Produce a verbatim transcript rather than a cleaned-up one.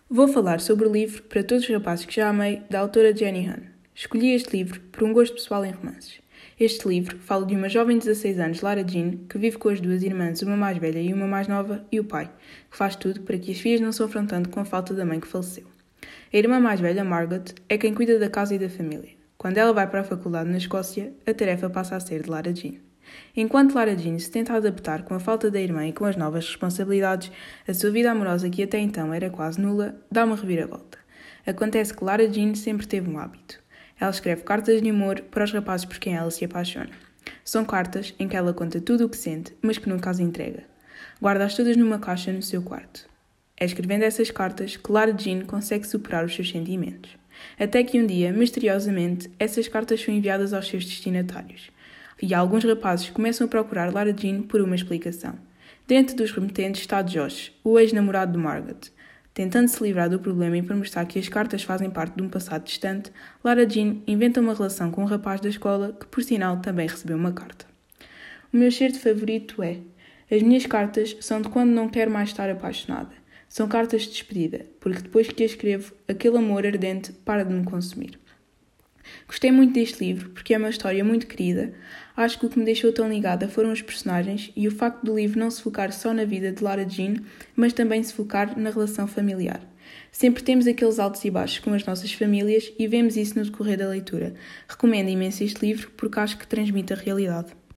Vou falar sobre o livro Para Todos os Rapazes que Já Amei, da autora Jenny Han. Escolhi este livro por um gosto pessoal em romances. Este livro fala de uma jovem de dezasseis anos, Lara Jean, que vive com as duas irmãs, uma mais velha e uma mais nova, e o pai, que faz tudo para que as filhas não sofram tanto com a falta da mãe que faleceu. A irmã mais velha, Margot, é quem cuida da casa e da família. Quando ela vai para a faculdade na Escócia, a tarefa passa a ser de Lara Jean. Enquanto Lara Jean se tenta adaptar com a falta da irmã e com as novas responsabilidades, a sua vida amorosa, que até então era quase nula, dá uma reviravolta. Acontece que Lara Jean sempre teve um hábito. Ela escreve cartas de amor para os rapazes por quem ela se apaixona. São cartas em que ela conta tudo o que sente, mas que nunca as entrega. Guarda-as todas numa caixa no seu quarto. É escrevendo essas cartas que Lara Jean consegue superar os seus sentimentos. Até que um dia, misteriosamente, essas cartas são enviadas aos seus destinatários. E alguns rapazes começam a procurar Lara Jean por uma explicação. Dentro dos remetentes está Josh, o ex-namorado de Margot. Tentando se livrar do problema e para mostrar que as cartas fazem parte de um passado distante, Lara Jean inventa uma relação com um rapaz da escola que, por sinal, também recebeu uma carta. O meu certo favorito é: as minhas cartas são de quando não quero mais estar apaixonada. São cartas de despedida, porque depois que as escrevo, aquele amor ardente para de me consumir. Gostei muito deste livro porque é uma história muito querida. Acho que o que me deixou tão ligada foram os personagens e o facto do livro não se focar só na vida de Lara Jean, mas também se focar na relação familiar. Sempre temos aqueles altos e baixos com as nossas famílias e vemos isso no decorrer da leitura. Recomendo imenso este livro porque acho que transmite a realidade.